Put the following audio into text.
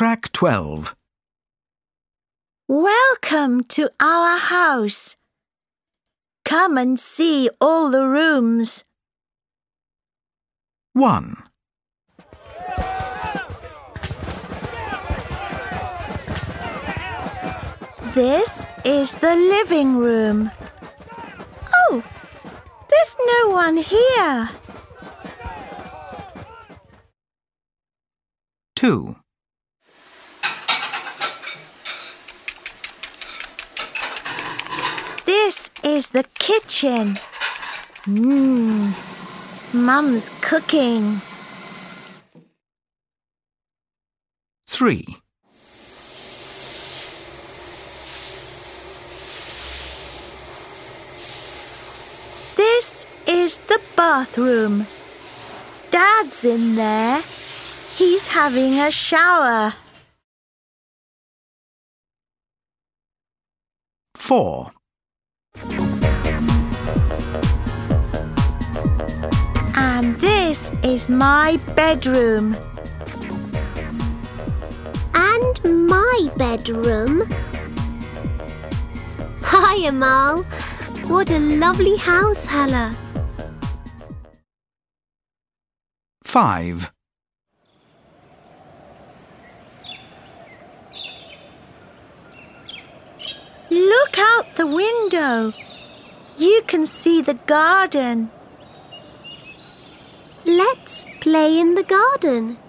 Track 12. Welcome to our house. Come and see all the rooms. 1, This is the living room. Oh, there's no one here. 2, This is the kitchen. Mum's cooking. 3, This is the bathroom. Dad's in there. He's having a shower. 4, And this is my bedroom. And my bedroom. Hi, Amal. What a lovely house, Hella. 5, Look out the window. You can see the garden. Let's play in the garden.